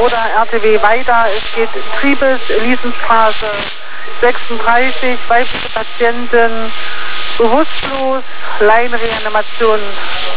oder RTW weiter. Es geht Triebes, Elisenstraße 36, weibliche Patientin, bewusstlos, Laienreanimation